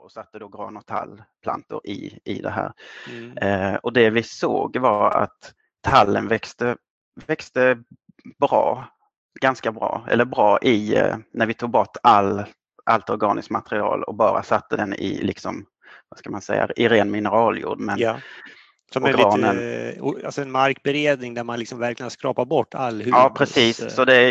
och satte då gran- och tallplantor i det här. Och det vi såg var att tallen växte bra, ganska bra, eller bra när vi tog bort allt organiskt material och bara satte den i liksom, vad ska man säga, i ren mineraljord. Men ja. Som är lite, alltså en markberedning där man liksom verkligen skrapar bort all humus. Ja, precis. Så det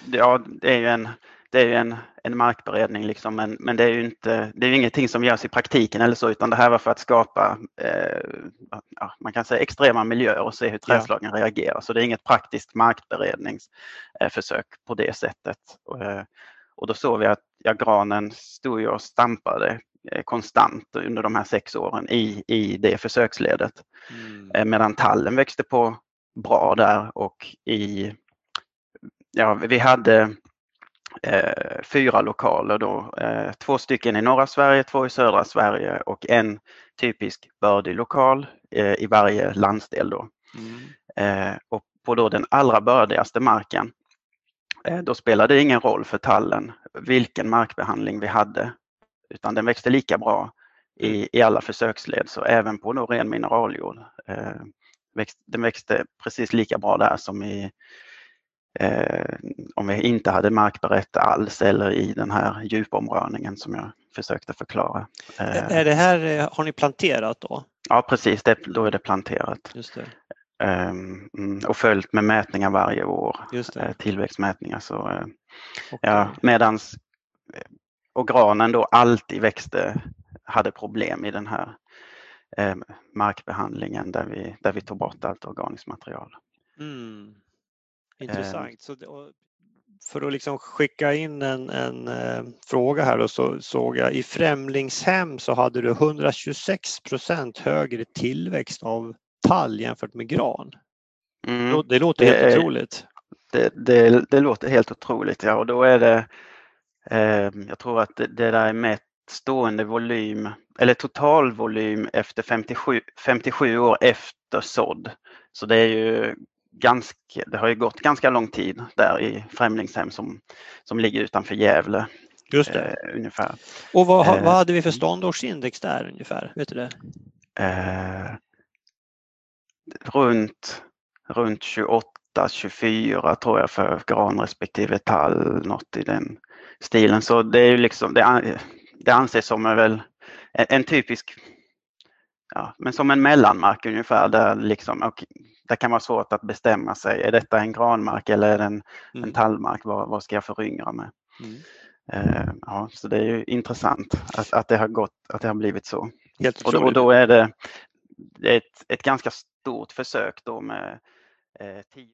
är ju en markberedning liksom, men det är ju ingenting som görs i praktiken eller så, utan det här var för att skapa man kan säga extrema miljöer och se hur trädslagen reagerar. Så det är inget praktiskt markberedningsförsök på det sättet. Och då såg vi att granen stod ju och stampade konstant under de här 6 åren i det försöksledet. Medan tallen växte på bra där, och vi hade 4 lokaler då, 2 stycken i norra Sverige, 2 i södra Sverige och en typisk bördig lokal i varje landsdel då. Och på då den allra bördigaste marken, då spelade det ingen roll för tallen vilken markbehandling vi hade, utan den växte lika bra i alla försöksled, så även på då ren mineraljord. Den växte precis lika bra där som om vi inte hade markberett alls, eller i den här djupomrörningen som jag försökte förklara. Är det här, har ni planterat då? Ja, precis, då är det planterat. Just det. Och följt med mätningar varje år, tillväxtmätningar. Så, och granen då alltid hade problem i den här markbehandlingen där vi tog bort allt organiskt material. Intressant. Så för att liksom skicka in en fråga här då, så såg jag i Främlingshem så hade du 126% högre tillväxt av tall jämfört med gran. Det låter helt otroligt. Det låter helt otroligt, ja, och då är det jag tror att det där är mätt stående volym eller totalvolym efter 57 år efter sådd. Så det är ju det har ju gått ganska lång tid där i Främlingshem som ligger utanför Gävle. Just det. Ungefär. Och vad hade vi för ståndårsindex där ungefär? Vet du det? Runt 28-24 tror jag för gran respektive tall, något i den stilen. Så det är ju liksom, det anses som väl en typisk, men som en mellanmark ungefär, där liksom, och det kan vara svårt att bestämma sig, är detta en granmark eller är det en tallmark, vad ska jag föryngra med? Så det är ju intressant att det har blivit så. Och då är det ett ganska stort försök då med 10